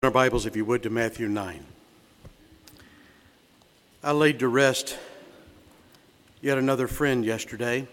Our Bibles, if you would, to Matthew 9. I laid to rest yet another friend yesterday.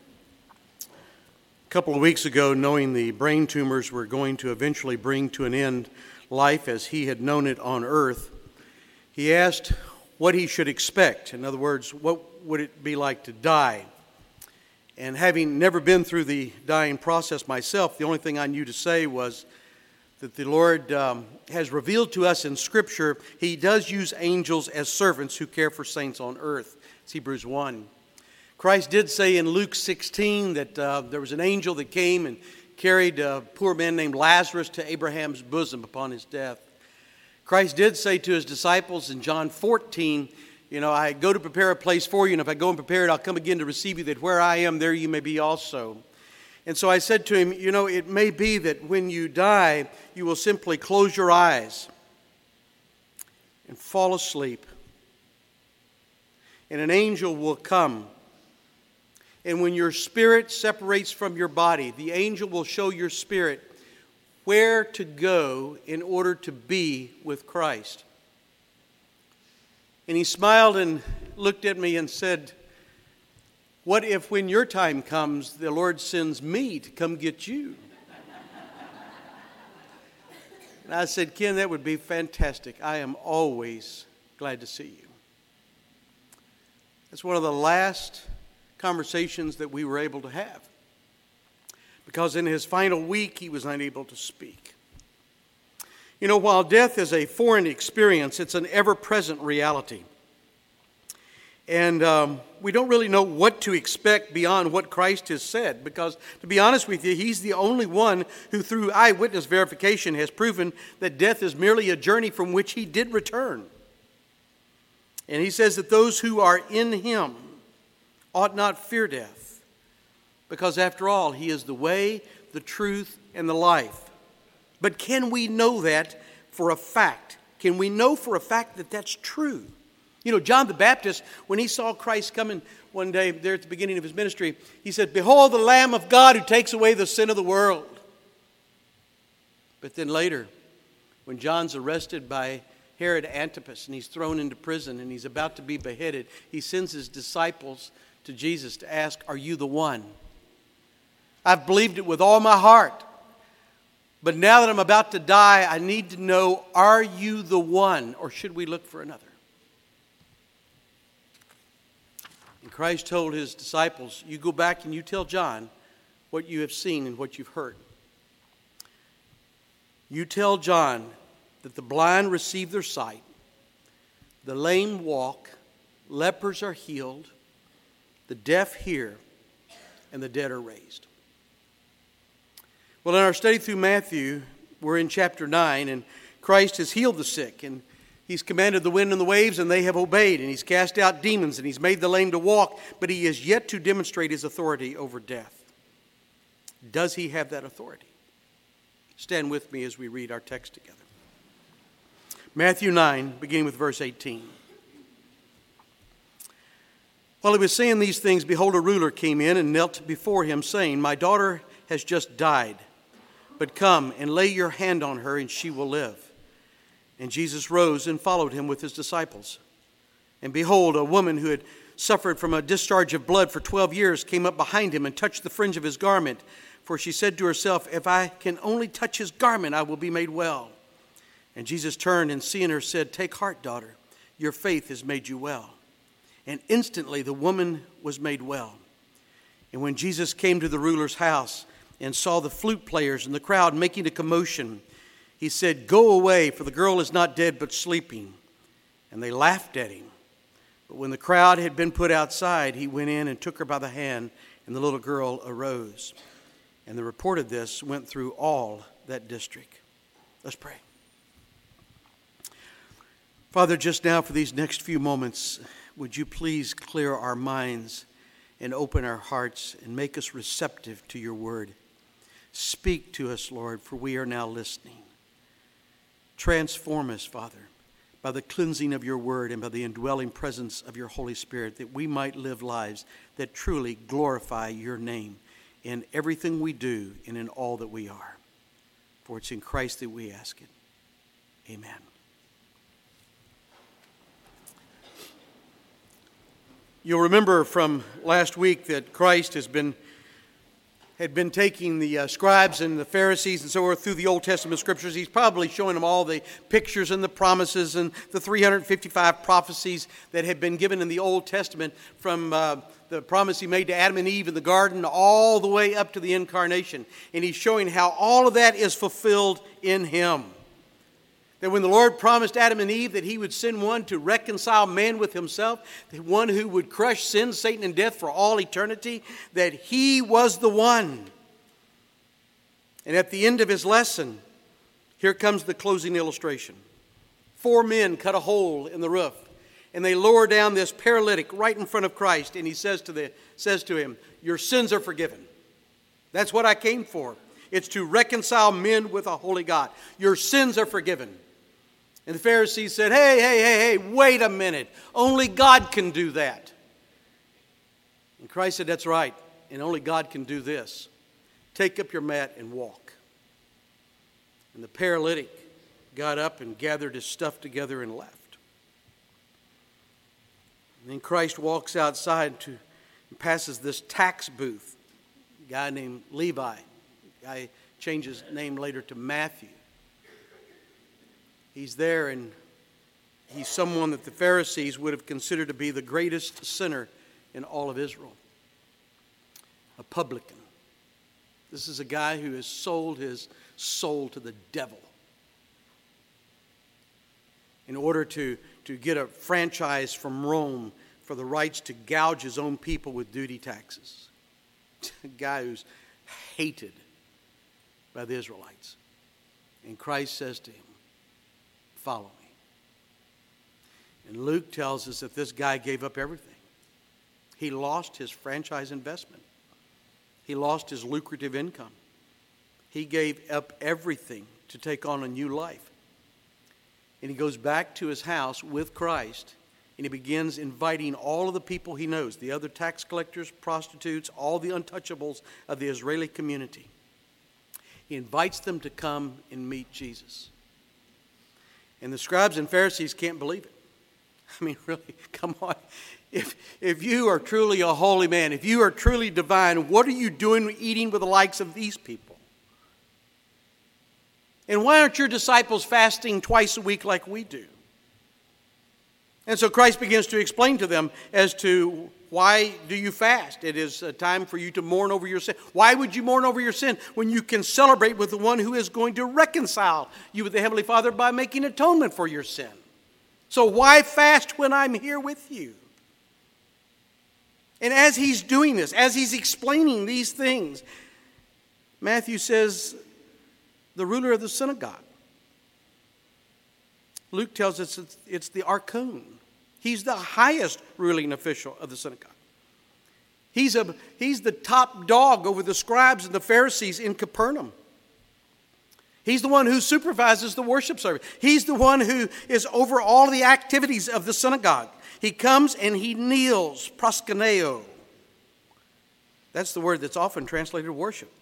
A couple of weeks ago, knowing the brain tumors were going to eventually bring to an end life as he had known it on earth, he asked what he should expect. In other words, what would it be like to die? And having never been through the dying process myself, the only thing I knew to say was that the Lord has revealed to us in Scripture, He does use angels as servants who care for saints on earth. It's Hebrews 1. Christ did say in Luke 16 that there was an angel that came and carried a poor man named Lazarus to Abraham's bosom upon his death. Christ did say to His disciples in John 14, I go to prepare a place for you, and if I go and prepare it, I'll come again to receive you, that where I am, there you may be also. And so I said to him, it may be that when you die, you will simply close your eyes and fall asleep. And an angel will come. And when your spirit separates from your body, the angel will show your spirit where to go in order to be with Christ. And he smiled and looked at me and said, "What if when your time comes, the Lord sends me to come get you?" And I said, "Ken, that would be fantastic. I am always glad to see you." That's one of the last conversations that we were able to have, because in his final week, he was unable to speak. While death is a foreign experience, it's an ever-present reality. And we don't really know what to expect beyond what Christ has said, because, to be honest with you, He's the only one who, through eyewitness verification, has proven that death is merely a journey from which He did return. And He says that those who are in Him ought not fear death, because, after all, He is the way, the truth, and the life. But can we know that for a fact? Can we know for a fact that that's true? John the Baptist, when he saw Christ coming one day there at the beginning of his ministry, he said, "Behold the Lamb of God who takes away the sin of the world." But then later, when John's arrested by Herod Antipas and he's thrown into prison and he's about to be beheaded, he sends his disciples to Jesus to ask, "Are you the one? I've believed it with all my heart. But now that I'm about to die, I need to know, are you the one, or should we look for another?" And Christ told His disciples, "You go back and you tell John what you have seen and what you've heard. You tell John that the blind receive their sight, the lame walk, lepers are healed, the deaf hear, and the dead are raised." Well, in our study through Matthew, we're in chapter 9, and Christ has healed the sick, and He's commanded the wind and the waves, and they have obeyed, and He's cast out demons, and He's made the lame to walk, but He is yet to demonstrate His authority over death. Does He have that authority? Stand with me as we read our text together. Matthew 9, beginning with verse 18. While He was saying these things, behold, a ruler came in and knelt before Him, saying, "My daughter has just died, but come and lay your hand on her, and she will live." And Jesus rose and followed Him with His disciples. And behold, a woman who had suffered from a discharge of blood for 12 years came up behind Him and touched the fringe of His garment. For she said to herself, "If I can only touch His garment, I will be made well." And Jesus turned and seeing her said, "Take heart, daughter, your faith has made you well." And instantly the woman was made well. And when Jesus came to the ruler's house and saw the flute players and the crowd making a commotion, He said, "Go away, for the girl is not dead but sleeping." And they laughed at Him. But when the crowd had been put outside, He went in and took her by the hand, and the little girl arose. And the report of this went through all that district. Let's pray. Father, just now for these next few moments, would You please clear our minds and open our hearts and make us receptive to Your word. Speak to us, Lord, for we are now listening. Transform us, Father, by the cleansing of Your word and by the indwelling presence of Your Holy Spirit, that we might live lives that truly glorify Your name in everything we do and in all that we are. For it's in Christ that we ask it. Amen. You'll remember from last week that Christ had been taking the scribes and the Pharisees and so forth through the Old Testament scriptures. He's probably showing them all the pictures and the promises and the 355 prophecies that had been given in the Old Testament, from the promise he made to Adam and Eve in the garden all the way up to the incarnation. And he's showing how all of that is fulfilled in him. That when the Lord promised Adam and Eve that he would send one to reconcile man with himself, the one who would crush sin, Satan, and death for all eternity, that he was the one. And at the end of his lesson, here comes the closing illustration. 4 men cut a hole in the roof, and they lower down this paralytic right in front of Christ, and he says to him, "Your sins are forgiven." That's what I came for. It's to reconcile men with a holy God. Your sins are forgiven. And the Pharisees said, hey, wait a minute. Only God can do that. And Christ said, that's right. And only God can do this. Take up your mat and walk. And the paralytic got up and gathered his stuff together and left. And then Christ walks outside and passes this tax booth. A guy named Levi. The guy changed his name later to Matthew. He's there, and he's someone that the Pharisees would have considered to be the greatest sinner in all of Israel. A publican. This is a guy who has sold his soul to the devil in order to get a franchise from Rome for the rights to gouge his own people with duty taxes. A guy who's hated by the Israelites. And Christ says to him, "Follow me." And Luke tells us that this guy gave up everything. He lost his franchise investment. He lost his lucrative income. He gave up everything to take on a new life. And he goes back to his house with Christ, and he begins inviting all of the people he knows, the other tax collectors, prostitutes, all the untouchables of the Israeli community. He invites them to come and meet Jesus. And the scribes and Pharisees can't believe it. I mean, really, come on. If you are truly a holy man, if you are truly divine, what are you doing eating with the likes of these people? And why aren't your disciples fasting twice a week like we do? And so Christ begins to explain to them as to why do you fast? It is a time for you to mourn over your sin. Why would you mourn over your sin when you can celebrate with the one who is going to reconcile you with the Heavenly Father by making atonement for your sin? So why fast when I'm here with you? And as he's doing this, as he's explaining these things, Matthew says, the ruler of the synagogue. Luke tells us it's the archon. He's the highest ruling official of the synagogue. He's the top dog over the scribes and the Pharisees in Capernaum. He's the one who supervises the worship service. He's the one who is over all the activities of the synagogue. He comes and he kneels, proskuneo. That's the word that's often translated worship.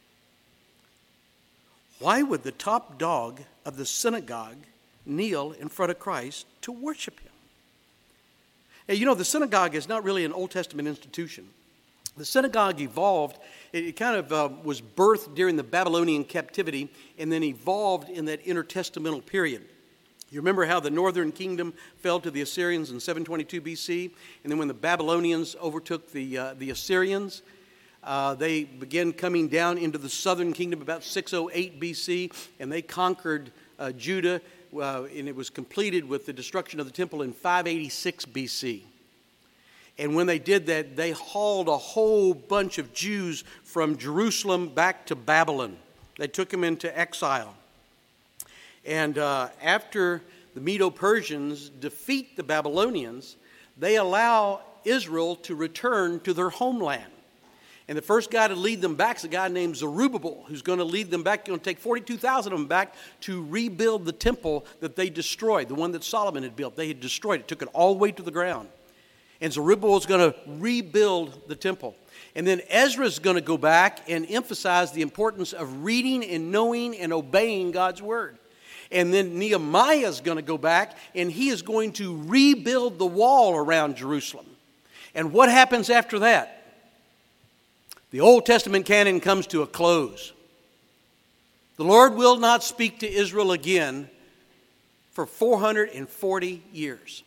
Why would the top dog of the synagogue kneel in front of Christ to worship him? Now, you know, the synagogue is not really an Old Testament institution. The synagogue evolved, it kind of was birthed during the Babylonian captivity and then evolved in that intertestamental period. You remember how the northern kingdom fell to the Assyrians in 722 BC, and then when the Babylonians overtook the Assyrians, they began coming down into the southern kingdom about 608 BC, and they conquered Judah, and it was completed with the destruction of the temple in 586 BC. And when they did that, they hauled a whole bunch of Jews from Jerusalem back to Babylon. They took them into exile. And after the Medo-Persians defeat the Babylonians, they allow Israel to return to their homeland. And the first guy to lead them back is a guy named Zerubbabel, who's going to lead them back. He's going to take 42,000 of them back to rebuild the temple that they destroyed, the one that Solomon had built. They had destroyed it, took it all the way to the ground. And Zerubbabel is going to rebuild the temple. And then Ezra is going to go back and emphasize the importance of reading and knowing and obeying God's word. And then Nehemiah is going to go back and he is going to rebuild the wall around Jerusalem. And what happens after that? The Old Testament canon comes to a close. The Lord will not speak to Israel again for 440 years.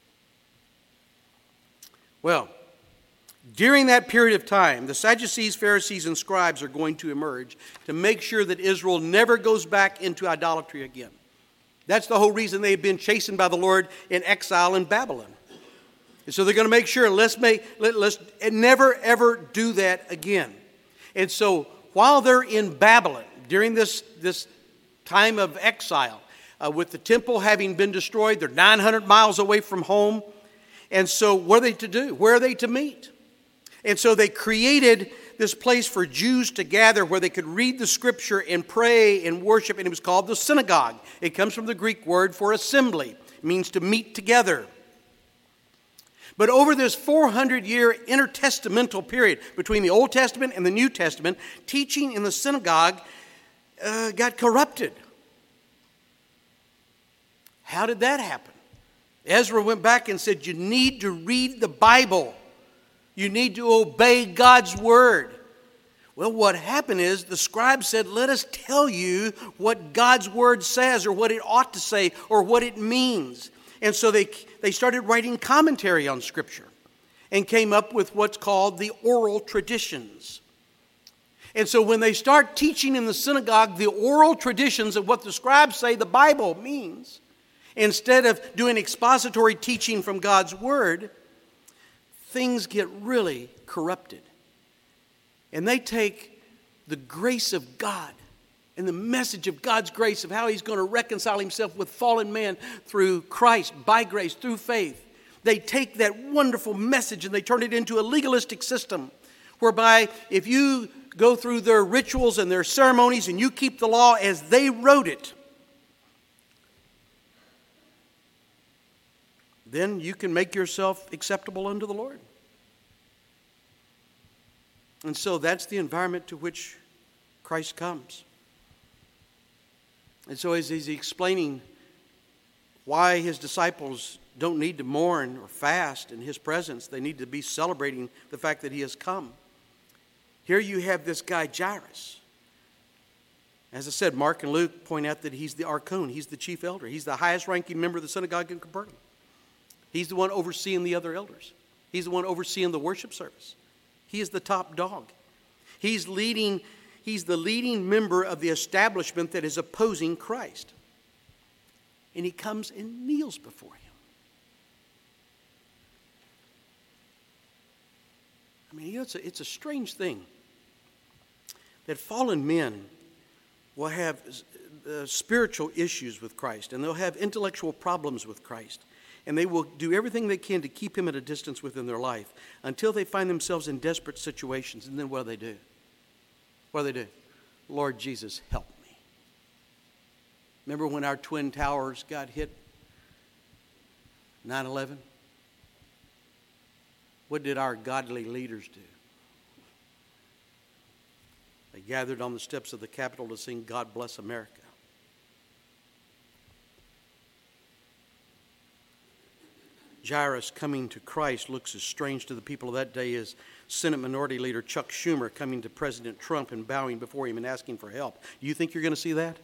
Well, during that period of time, the Sadducees, Pharisees, and scribes are going to emerge to make sure that Israel never goes back into idolatry again. That's the whole reason they've been chastened by the Lord in exile in Babylon. And so they're going to make sure, let's never ever do that again. And so while they're in Babylon, during this time of exile, with the temple having been destroyed, they're 900 miles away from home. And so what are they to do? Where are they to meet? And so they created this place for Jews to gather where they could read the scripture and pray and worship, and it was called the synagogue. It comes from the Greek word for assembly. It means to meet together. But over this 400-year intertestamental period between the Old Testament and the New Testament, teaching in the synagogue got corrupted. How did that happen? Ezra went back and said, you need to read the Bible. You need to obey God's word. Well, what happened is the scribe said, let us tell you what God's word says or what it ought to say or what it means. And so they started writing commentary on Scripture and came up with what's called the oral traditions. And so when they start teaching in the synagogue the oral traditions of what the scribes say the Bible means, instead of doing expository teaching from God's word, things get really corrupted. And they take the grace of God and the message of God's grace of how He's going to reconcile Himself with fallen man through Christ, by grace, through faith. They take that wonderful message and they turn it into a legalistic system whereby if you go through their rituals and their ceremonies and you keep the law as they wrote it, then you can make yourself acceptable unto the Lord. And so that's the environment to which Christ comes. And so as he's explaining why his disciples don't need to mourn or fast in his presence, they need to be celebrating the fact that he has come. Here you have this guy Jairus. As I said, Mark and Luke point out that he's the archon, he's the chief elder. He's the highest ranking member of the synagogue in Capernaum. He's the one overseeing the other elders. He's the one overseeing the worship service. He is the top dog. He's the leading member of the establishment that is opposing Christ. And he comes and kneels before him. I mean, it's a strange thing that fallen men will have spiritual issues with Christ, and they'll have intellectual problems with Christ. And they will do everything they can to keep him at a distance within their life until they find themselves in desperate situations. And then what do? What do? Lord Jesus, help me. Remember when our Twin Towers got hit? 9/11? What did our godly leaders do? They gathered on the steps of the Capitol to sing God Bless America. Jairus coming to Christ looks as strange to the people of that day as Senate Minority Leader Chuck Schumer coming to President Trump and bowing before him and asking for help. Do you think you're going to see that?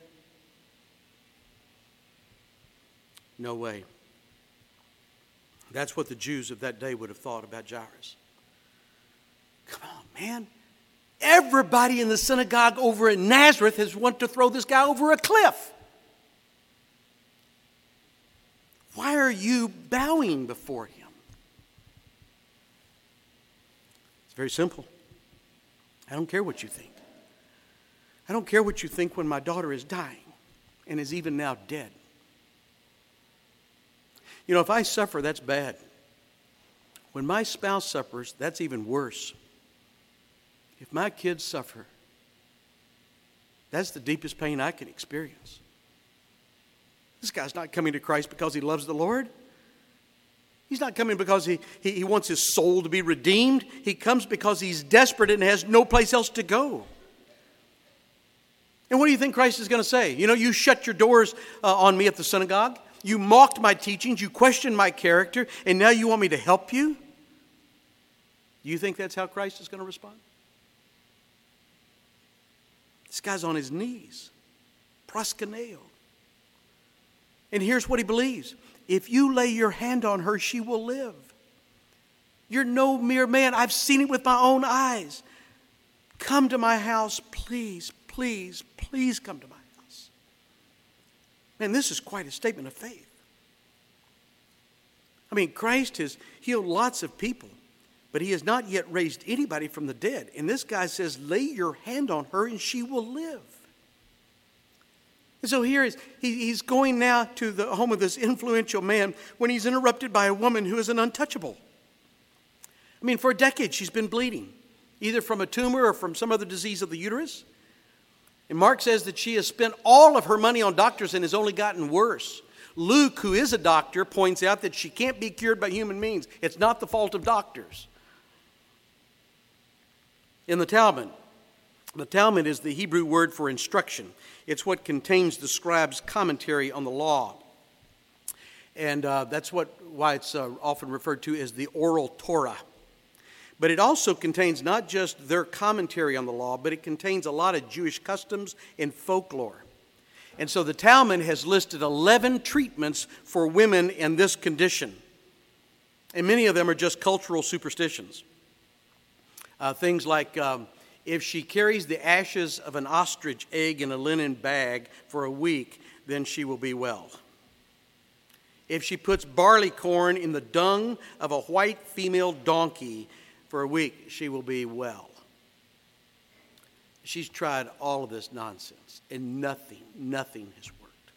No way. That's what the Jews of that day would have thought about Jairus. Come on, man. Everybody in the synagogue over in Nazareth has wanted to throw this guy over a cliff. Why are you bowing before him? It's very simple. I don't care what you think. I don't care what you think when my daughter is dying and is even now dead. You know, if I suffer, that's bad. When my spouse suffers, that's even worse. If my kids suffer, that's the deepest pain I can experience. This guy's not coming to Christ because he loves the Lord. He's not coming because he wants his soul to be redeemed. He comes because he's desperate and has no place else to go. And what do you think Christ is going to say? You know, you shut your doors on me at the synagogue. You mocked my teachings. You questioned my character. And now you want me to help you? Do you think that's how Christ is going to respond? This guy's on his knees. Proskuneo. And here's what he believes. If you lay your hand on her, she will live. You're no mere man. I've seen it with my own eyes. Come to my house, please, please, please come to my house. Man, this is quite a statement of faith. I mean, Christ has healed lots of people, but he has not yet raised anybody from the dead. And this guy says, lay your hand on her and she will live. And so here he's going now to the home of this influential man when he's interrupted by a woman who is an untouchable. I mean, for a decade she's been bleeding, either from a tumor or from some other disease of the uterus. And Mark says that she has spent all of her money on doctors and has only gotten worse. Luke, who is a doctor, points out that she can't be cured by human means. It's not the fault of doctors. In the Talmud is the Hebrew word for instruction. It's what contains the scribe's commentary on the law. And that's why it's often referred to as the oral Torah. But it also contains not just their commentary on the law, but it contains a lot of Jewish customs and folklore. And so the Talmud has listed 11 treatments for women in this condition. And many of them are just cultural superstitions. Things like if she carries the ashes of an ostrich egg in a linen bag for a week, then she will be well. If she puts barley corn in the dung of a white female donkey for a week, she will be well. She's tried all of this nonsense, and nothing has worked.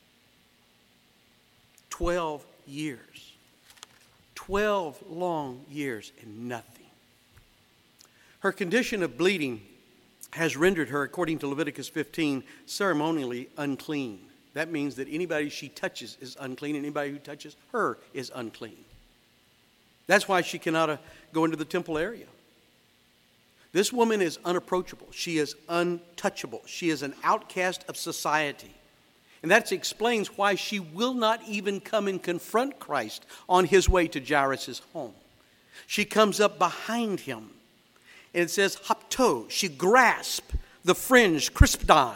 12 years. 12 long years, and nothing. Her condition of bleeding has rendered her, according to Leviticus 15, ceremonially unclean. That means that anybody she touches is unclean, and anybody who touches her is unclean. That's why she cannot go into the temple area. This woman is unapproachable. She is untouchable. She is an outcast of society. And that explains why she will not even come and confront Christ on his way to Jairus' home. She comes up behind him. And it says, hapto, she grasped the fringe, crispdon.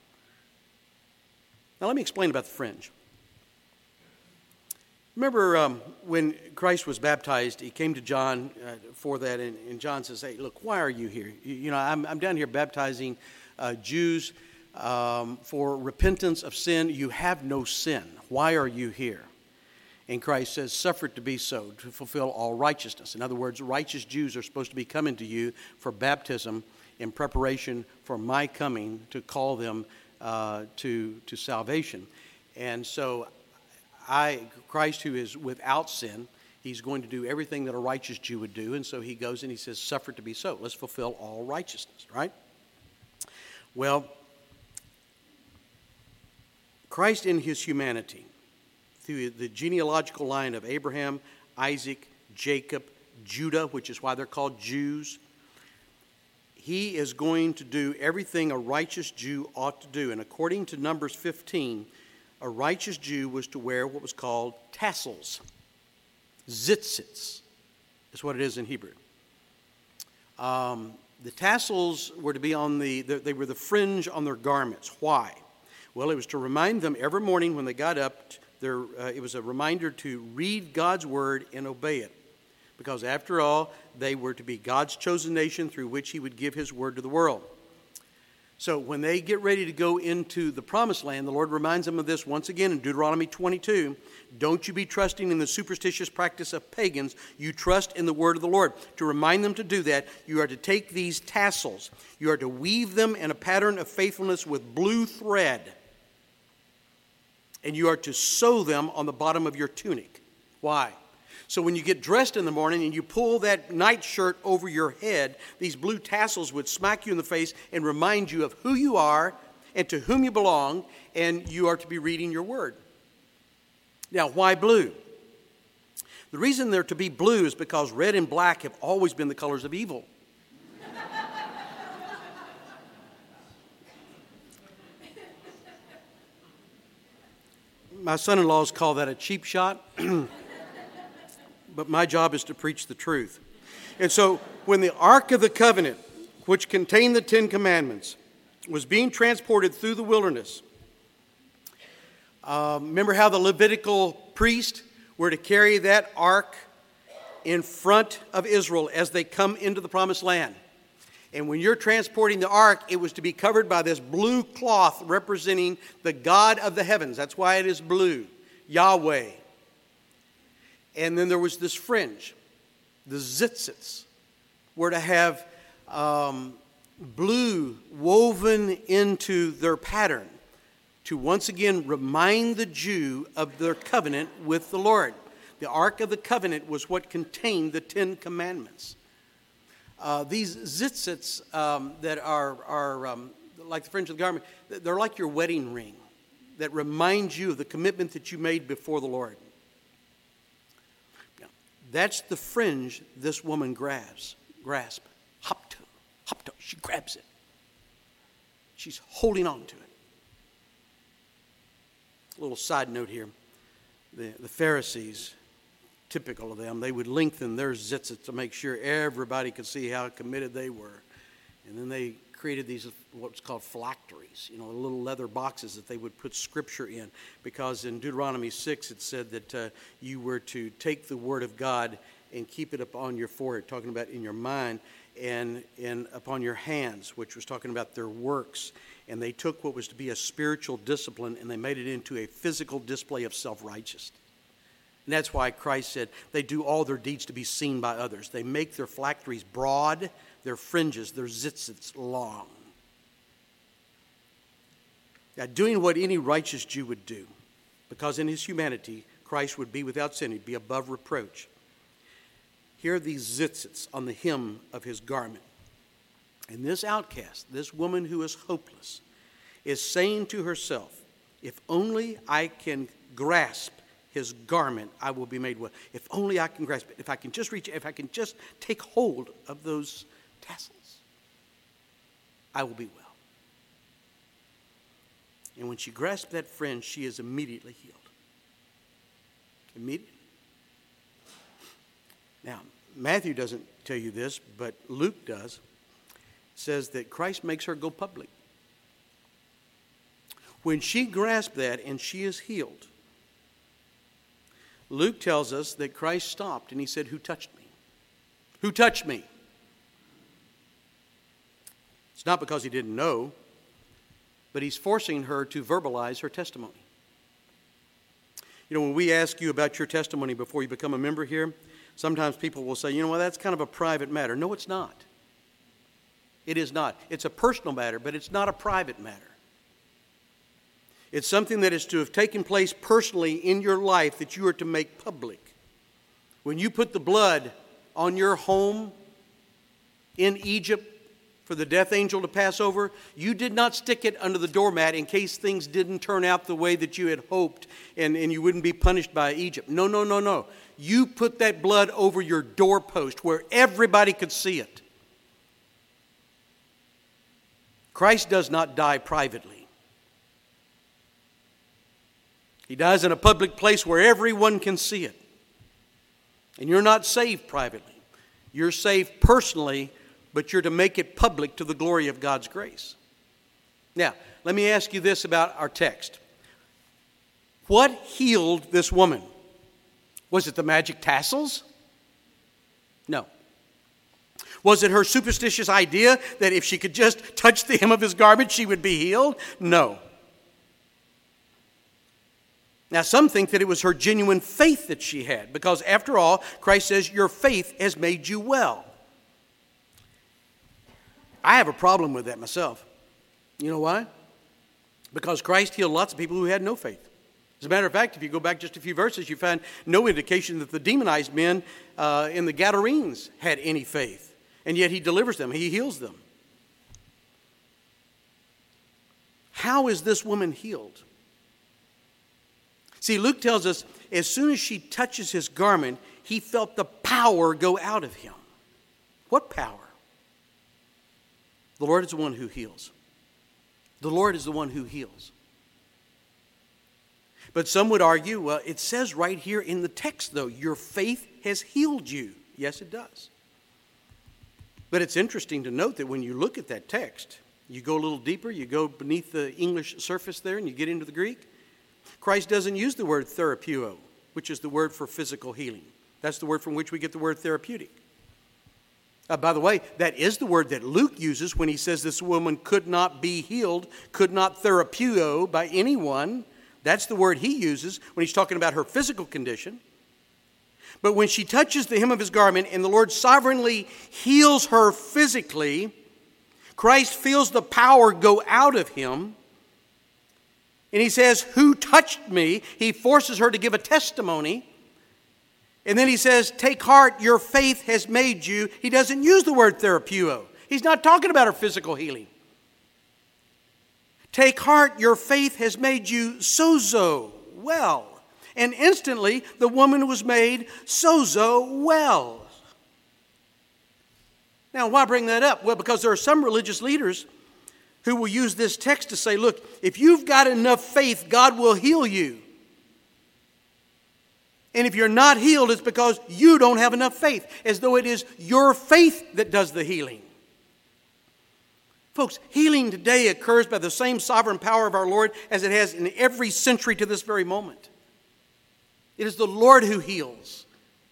Now let me explain about the fringe. Remember when Christ was baptized, he came to John for that, and John says, hey, look, why are you here? You know, I'm down here baptizing Jews for repentance of sin. You have no sin. Why are you here? And Christ says, suffer it to be so, to fulfill all righteousness. In other words, righteous Jews are supposed to be coming to you for baptism in preparation for my coming to call them to salvation. And so Christ, who is without sin, he's going to do everything that a righteous Jew would do. And so he goes and he says, suffer it to be so. Let's fulfill all righteousness, right? Well, Christ in his humanity, through the genealogical line of Abraham, Isaac, Jacob, Judah, which is why they're called Jews, he is going to do everything a righteous Jew ought to do. And according to Numbers 15, a righteous Jew was to wear what was called tassels. Tzitzits is what it is in Hebrew. The tassels were to be they were the fringe on their garments. Why? Well, it was to remind them every morning when they got up, it was a reminder to read God's word and obey it. Because after all, they were to be God's chosen nation through which he would give his word to the world. So when they get ready to go into the promised land, the Lord reminds them of this once again in Deuteronomy 22. Don't you be trusting in the superstitious practice of pagans. You trust in the word of the Lord. To remind them to do that, you are to take these tassels. You are to weave them in a pattern of faithfulness with blue thread. And you are to sew them on the bottom of your tunic. Why? So when you get dressed in the morning and you pull that nightshirt over your head, these blue tassels would smack you in the face and remind you of who you are and to whom you belong, and you are to be reading your word. Now, why blue? The reason they're to be blue is because red and black have always been the colors of evil. My son-in-laws call that a cheap shot, but my job is to preach the truth. And so when the Ark of the Covenant, which contained the Ten Commandments, was being transported through the wilderness, remember how the Levitical priests were to carry that ark in front of Israel as they come into the promised land. And when you're transporting the ark, it was to be covered by this blue cloth representing the God of the heavens. That's why it is blue, Yahweh. And then there was this fringe. The tzitzits were to have blue woven into their pattern to once again remind the Jew of their covenant with the Lord. The Ark of the Covenant was what contained the Ten Commandments. These tzitzits that are like the fringe of the garment, they're like your wedding ring that reminds you of the commitment that you made before the Lord. Now, that's the fringe this woman grasps. Hapto. She grabs it. She's holding on to it. A little side note here. The Pharisees, typical of them, they would lengthen their tzitzit to make sure everybody could see how committed they were. And then they created these, what's called phylacteries, little leather boxes that they would put scripture in. Because in Deuteronomy 6, it said that you were to take the word of God and keep it upon your forehead, talking about in your mind, and upon your hands, which was talking about their works. And they took what was to be a spiritual discipline and they made it into a physical display of self-righteousness. And that's why Christ said they do all their deeds to be seen by others. They make their phylacteries broad, their fringes, their tzitzits long. Now, doing what any righteous Jew would do, because in his humanity, Christ would be without sin, he'd be above reproach. Here are these tzitzits on the hem of his garment. And this outcast, this woman who is hopeless, is saying to herself, if only I can grasp his garment, I will be made well. If only I can grasp it. If I can just reach it, if I can just take hold of those tassels, I will be well. And when she grasps that fringe, she is immediately healed. Immediately. Now, Matthew doesn't tell you this, but Luke does. It says that Christ makes her go public. When she grasped that and she is healed, Luke tells us that Christ stopped and he said, "Who touched me? Who touched me?" It's not because he didn't know, but he's forcing her to verbalize her testimony. When we ask you about your testimony before you become a member here, sometimes people will say, that's kind of a private matter. No, it's not. It is not. It's a personal matter, but it's not a private matter. It's something that is to have taken place personally in your life that you are to make public. When you put the blood on your home in Egypt for the death angel to pass over, you did not stick it under the doormat in case things didn't turn out the way that you had hoped and you wouldn't be punished by Egypt. No. You put that blood over your doorpost where everybody could see it. Christ does not die privately. He dies in a public place where everyone can see it. And you're not saved privately. You're saved personally, but you're to make it public to the glory of God's grace. Now, let me ask you this about our text. What healed this woman? Was it the magic tassels? No. Was it her superstitious idea that if she could just touch the hem of his garment, she would be healed? No. Now, some think that it was her genuine faith that she had, because after all, Christ says, your faith has made you well. I have a problem with that myself. You know why? Because Christ healed lots of people who had no faith. As a matter of fact, if you go back just a few verses, you find no indication that the demonized men in the Gadarenes had any faith. And yet he delivers them. He heals them. How is this woman healed? See, Luke tells us as soon as she touches his garment, he felt the power go out of him. What power? The Lord is the one who heals. The Lord is the one who heals. But some would argue, well, it says right here in the text, though, your faith has healed you. Yes, it does. But it's interesting to note that when you look at that text, you go a little deeper, you go beneath the English surface there, and you get into the Greek. Christ doesn't use the word therapeuo, which is the word for physical healing. That's the word from which we get the word therapeutic. By the way, that is the word that Luke uses when he says this woman could not be healed, could not therapeuo by anyone. That's the word he uses when he's talking about her physical condition. But when she touches the hem of his garment and the Lord sovereignly heals her physically, Christ feels the power go out of him. And he says, "Who touched me?" He forces her to give a testimony. And then he says, "Take heart, your faith has made you." He doesn't use the word therapeuo. He's not talking about her physical healing. "Take heart, your faith has made you sozo, well." And instantly, the woman was made sozo well. Now, why bring that up? Well, because there are some religious leaders who will use this text to say, look, if you've got enough faith, God will heal you. And if you're not healed, it's because you don't have enough faith, as though it is your faith that does the healing. Folks, healing today occurs by the same sovereign power of our Lord as it has in every century to this very moment. It is the Lord who heals.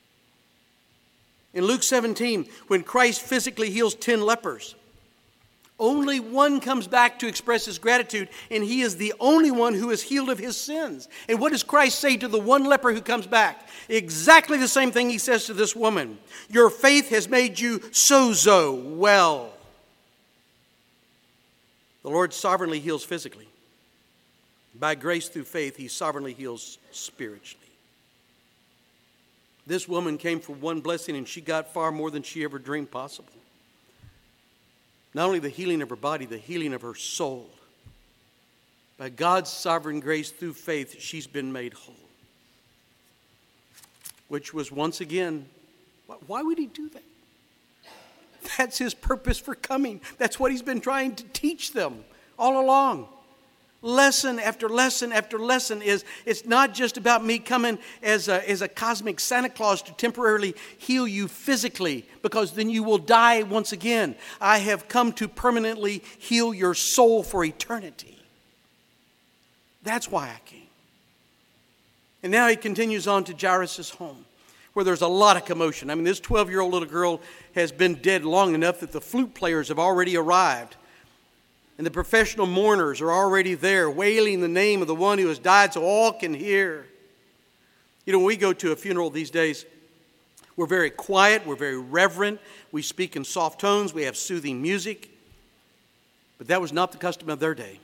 In Luke 17, when Christ physically heals 10 lepers, only one comes back to express his gratitude, and he is the only one who is healed of his sins. And what does Christ say to the one leper who comes back? Exactly the same thing he says to this woman. "Your faith has made you sozo well." The Lord sovereignly heals physically. By grace through faith, he sovereignly heals spiritually. This woman came for one blessing, and she got far more than she ever dreamed possible. Not only the healing of her body, the healing of her soul. By God's sovereign grace through faith, she's been made whole. Which was once again, why would he do that? That's his purpose for coming. That's what he's been trying to teach them all along. Lesson after lesson after lesson is it's not just about me coming as a cosmic Santa Claus to temporarily heal you physically, because then you will die once again. I have come to permanently heal your soul for eternity. That's why I came. And now he continues on to Jairus' home, where there's a lot of commotion. I mean, this 12-year-old little girl has been dead long enough that the flute players have already arrived. And the professional mourners are already there, wailing the name of the one who has died so all can hear. You know, when we go to a funeral these days, we're very quiet, we're very reverent, we speak in soft tones, we have soothing music. But that was not the custom of their day.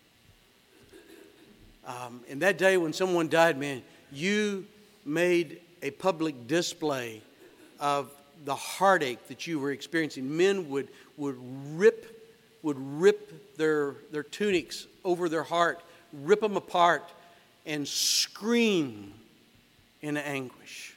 In that day when someone died, man, you made a public display of the heartache that you were experiencing. Men would rip their tunics over their heart, rip them apart, and scream in anguish.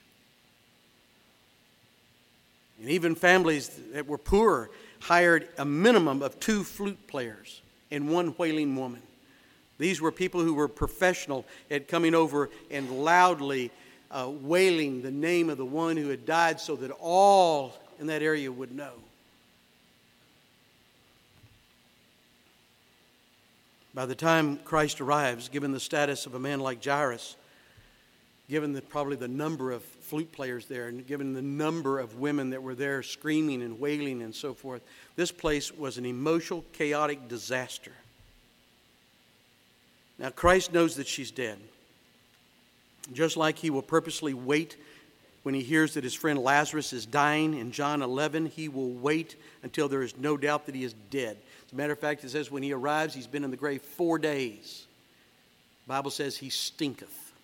And even families that were poor hired a minimum of 2 flute players and 1 wailing woman. These were people who were professional at coming over and loudly wailing the name of the one who had died so that all in that area would know. By the time Christ arrives, given the status of a man like Jairus, given probably the number of flute players there, and given the number of women that were there screaming and wailing and so forth, this place was an emotional, chaotic disaster. Now, Christ knows that she's dead. Just like he will purposely wait when he hears that his friend Lazarus is dying in John 11, he will wait until there is no doubt that he is dead. As a matter of fact, it says when he arrives, he's been in the grave 4 days. The Bible says he stinketh.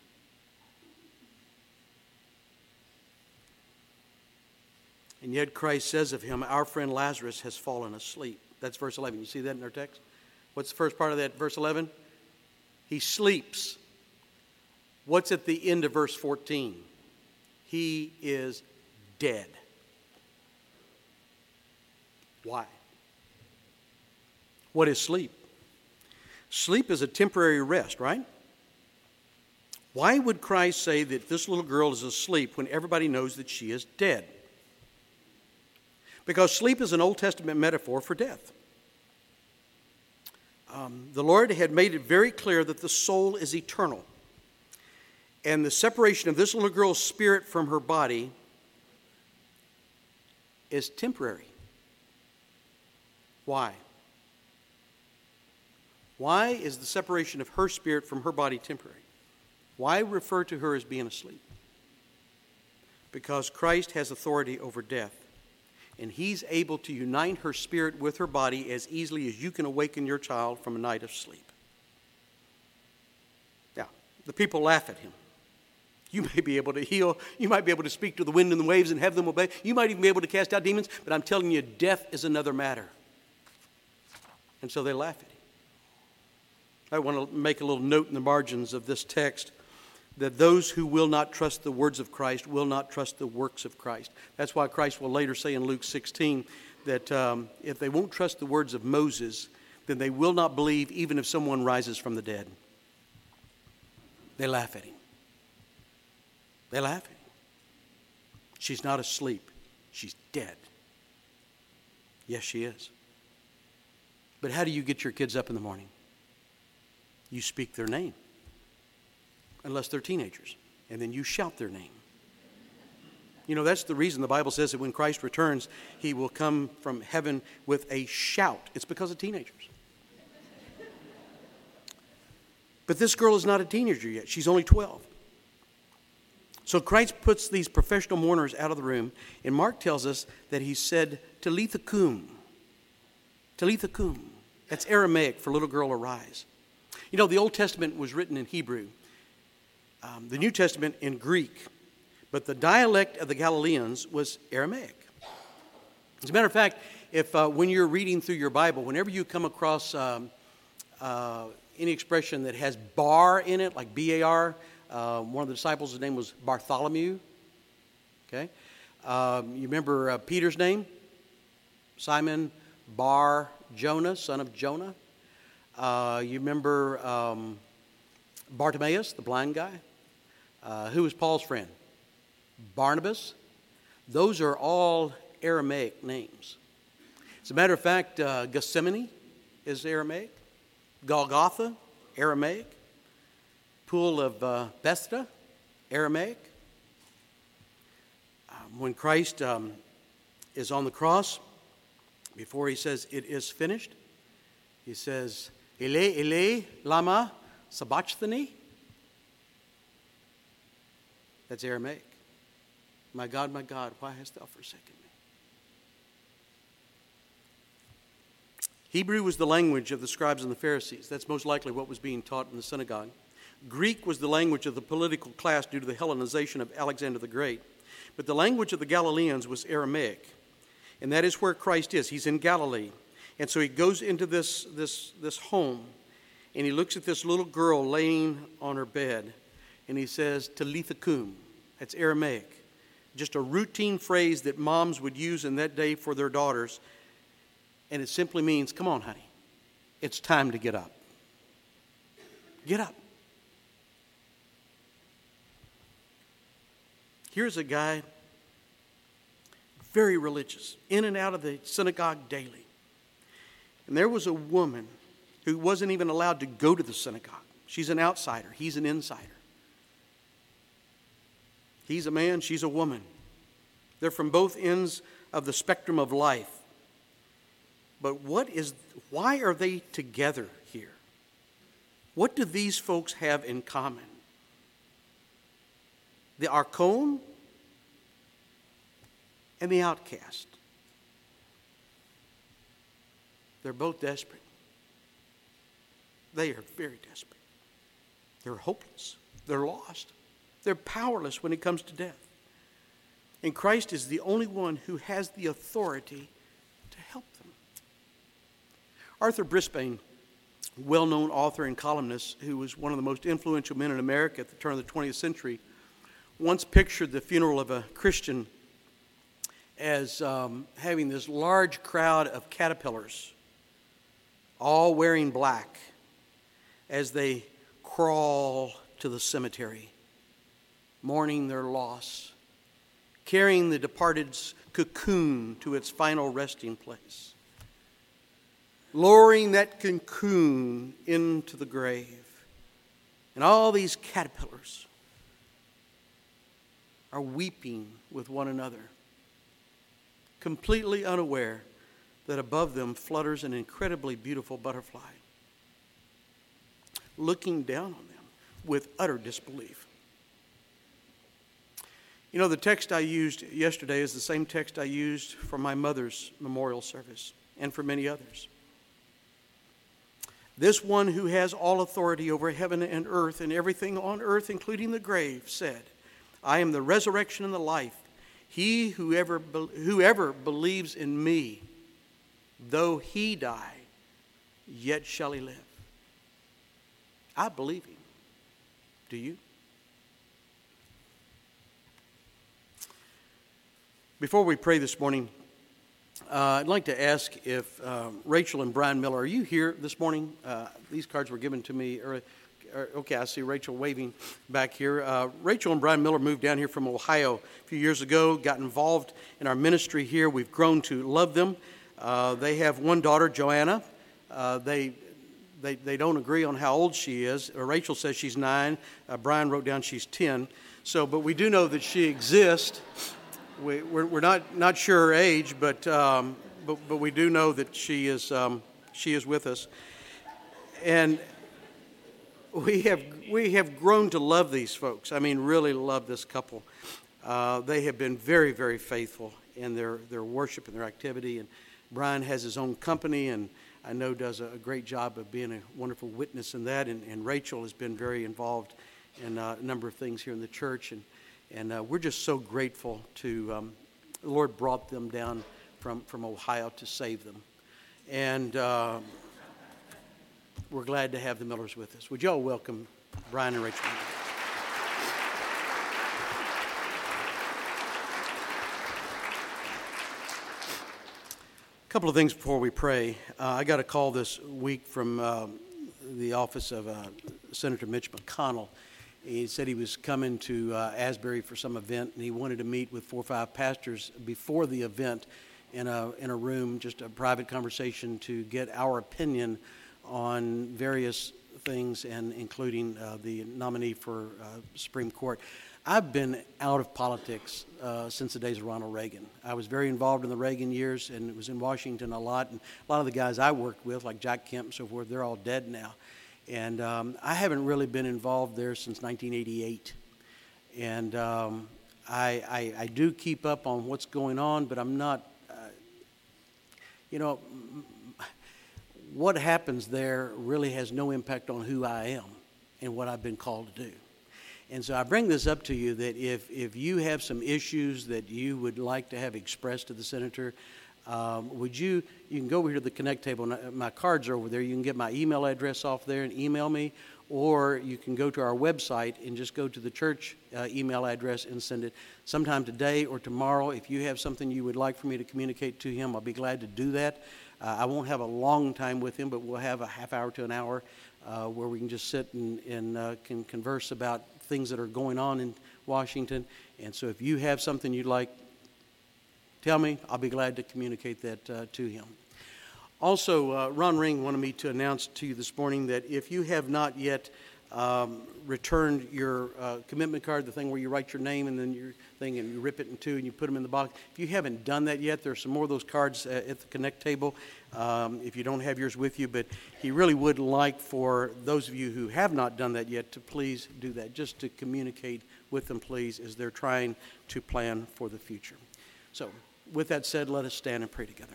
And yet Christ says of him, our friend Lazarus has fallen asleep. That's verse 11. You see that in our text? What's the first part of that, verse 11? He sleeps. What's at the end of verse 14? He is dead. Why? What is sleep? Sleep is a temporary rest, right? Why would Christ say that this little girl is asleep when everybody knows that she is dead? Because sleep is an Old Testament metaphor for death. The Lord had made it very clear that the soul is eternal. And the separation of this little girl's spirit from her body is temporary. Why? Why is the separation of her spirit from her body temporary? Why refer to her as being asleep? Because Christ has authority over death. And he's able to unite her spirit with her body as easily as you can awaken your child from a night of sleep. Now, the people laugh at him. You may be able to heal. You might be able to speak to the wind and the waves and have them obey. You might even be able to cast out demons. But I'm telling you, death is another matter. And so they laugh at him. I want to make a little note in the margins of this text that those who will not trust the words of Christ will not trust the works of Christ. That's why Christ will later say in Luke 16 that if they won't trust the words of Moses, then they will not believe even if someone rises from the dead. They laugh at him. They laugh at him. She's not asleep. She's dead. Yes, she is. But how do you get your kids up in the morning? You speak their name. Unless they're teenagers. And then you shout their name. You know, that's the reason the Bible says that when Christ returns, he will come from heaven with a shout. It's because of teenagers. But this girl is not a teenager yet. She's only 12. So Christ puts these professional mourners out of the room. And Mark tells us that he said, Talitha cum. Talitha cum. That's Aramaic for little girl, arise. You know, the Old Testament was written in Hebrew. The New Testament in Greek, but the dialect of the Galileans was Aramaic. As a matter of fact, if when you're reading through your Bible, whenever you come across any expression that has bar in it, like B-A-R, one of the disciples, his name was Bartholomew. Okay, you remember Peter's name? Simon Bar Jonah, son of Jonah. You remember Bartimaeus, the blind guy? Who was Paul's friend? Barnabas. Those are all Aramaic names. As a matter of fact, Gethsemane is Aramaic. Golgotha, Aramaic. Pool of Bethesda, Aramaic. When Christ is on the cross, before he says, it is finished, he says, Ele, Ele, lama sabachthani. That's Aramaic. My God, why hast thou forsaken me? Hebrew was the language of the scribes and the Pharisees. That's most likely what was being taught in the synagogue. Greek was the language of the political class due to the Hellenization of Alexander the Great. But the language of the Galileans was Aramaic. And that is where Christ is. He's in Galilee. And so he goes into this home, and he looks at this little girl laying on her bed, and he says, Talitha cum. That's Aramaic. Just a routine phrase that moms would use in that day for their daughters. And it simply means, come on, honey. It's time to get up. Get up. Here's a guy, very religious, in and out of the synagogue daily. And there was a woman who wasn't even allowed to go to the synagogue. She's an outsider. He's an insider. He's a man, she's a woman. They're from both ends of the spectrum of life. But why are they together here? What do these folks have in common? The archon and the outcast. They're both desperate. They are very desperate. They're hopeless. They're lost. They're powerless when it comes to death. And Christ is the only one who has the authority to help them. Arthur Brisbane, well-known author and columnist who was one of the most influential men in America at the turn of the 20th century, once pictured the funeral of a Christian as having this large crowd of caterpillars, all wearing black, as they crawl to the cemetery, mourning their loss, carrying the departed's cocoon to its final resting place, lowering that cocoon into the grave. And all these caterpillars are weeping with one another, completely unaware that above them flutters an incredibly beautiful butterfly, looking down on them with utter disbelief. You know, the text I used yesterday is the same text I used for my mother's memorial service and for many others. This one who has all authority over heaven and earth and everything on earth, including the grave, said, I am the resurrection and the life. He whoever believes in me, though he die, yet shall he live. I believe him. Do you? Before we pray this morning, I'd like to ask if Rachel and Brian Miller, are you here this morning? These cards were given to me early. Okay, I see Rachel waving back here. Rachel and Brian Miller moved down here from Ohio a few years ago, got involved in our ministry here. We've grown to love them. They have one daughter, Joanna. They don't agree on how old she is. Rachel says she's 9. Brian wrote down she's 10. But we do know that she exists. We're not sure her age, but we do know that she is with us, and we have grown to love these folks. I mean, really love this couple. They have been very, very faithful in their worship and their activity. And Brian has his own company, and I know does a great job of being a wonderful witness in that. And Rachel has been very involved in a number of things here in the church. And we're just so grateful to the Lord brought them down from Ohio to save them. And we're glad to have the Millers with us. Would you all welcome Brian and Rachel? A couple of things before we pray. I got a call this week from the office of Senator Mitch McConnell. He said he was coming to Asbury for some event, and he wanted to meet with 4 or 5 pastors before the event in a room, just a private conversation to get our opinion on various things, and including the nominee for Supreme Court. I've been out of politics since the days of Ronald Reagan. I was very involved in the Reagan years, and was in Washington a lot. And a lot of the guys I worked with, like Jack Kemp and so forth, they're all dead now. And I haven't really been involved there since 1988. And I do keep up on what's going on, but I'm not, what happens there really has no impact on who I am and what I've been called to do. And so I bring this up to you that if you have some issues that you would like to have expressed to the senator, you can go over here to the Connect table. My cards are over there. You can get my email address off there and email me, or you can go to our website and just go to the church email address and send it sometime today or tomorrow. If you have something you would like for me to communicate to him, I'll be glad to do that. I won't have a long time with him, but we'll have a half hour to an hour where we can just sit and can converse about things that are going on in Washington. And so if you have something you'd like, tell me. I'll be glad to communicate that to him. Also, Ron Ring wanted me to announce to you this morning that if you have not yet returned your commitment card, the thing where you write your name and then your thing and you rip it in two and you put them in the box, if you haven't done that yet, there's some more of those cards at the Connect table if you don't have yours with you. But he really would like for those of you who have not done that yet to please do that, just to communicate with them, please, as they're trying to plan for the future. So, with that said, let us stand and pray together.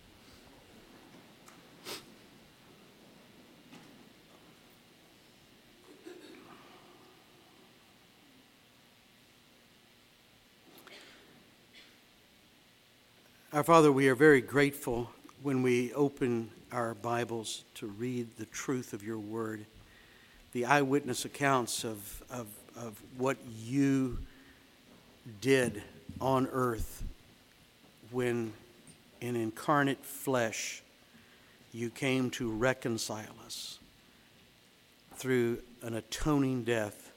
Our Father, we are very grateful when we open our Bibles to read the truth of your word, the eyewitness accounts of what you did on earth when in incarnate flesh you came to reconcile us through an atoning death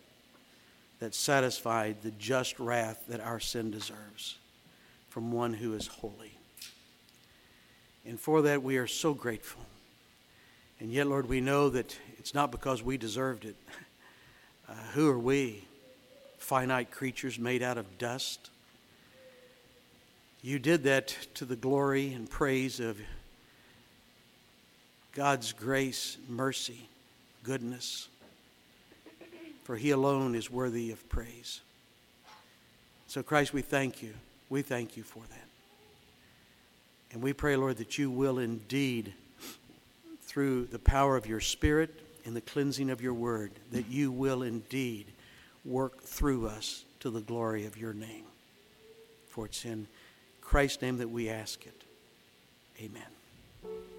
that satisfied the just wrath that our sin deserves from one who is holy. And for that we are so grateful. And yet, Lord, we know that it's not because we deserved it. Who are we? Finite creatures made out of dust. You did that to the glory and praise of God's grace, mercy, goodness. For He alone is worthy of praise. So Christ, we thank you. We thank you for that. And we pray, Lord, that you will indeed, through the power of your Spirit and the cleansing of your word, that you will indeed work through us to the glory of your name. For it's in Christ's name that we ask it. Amen.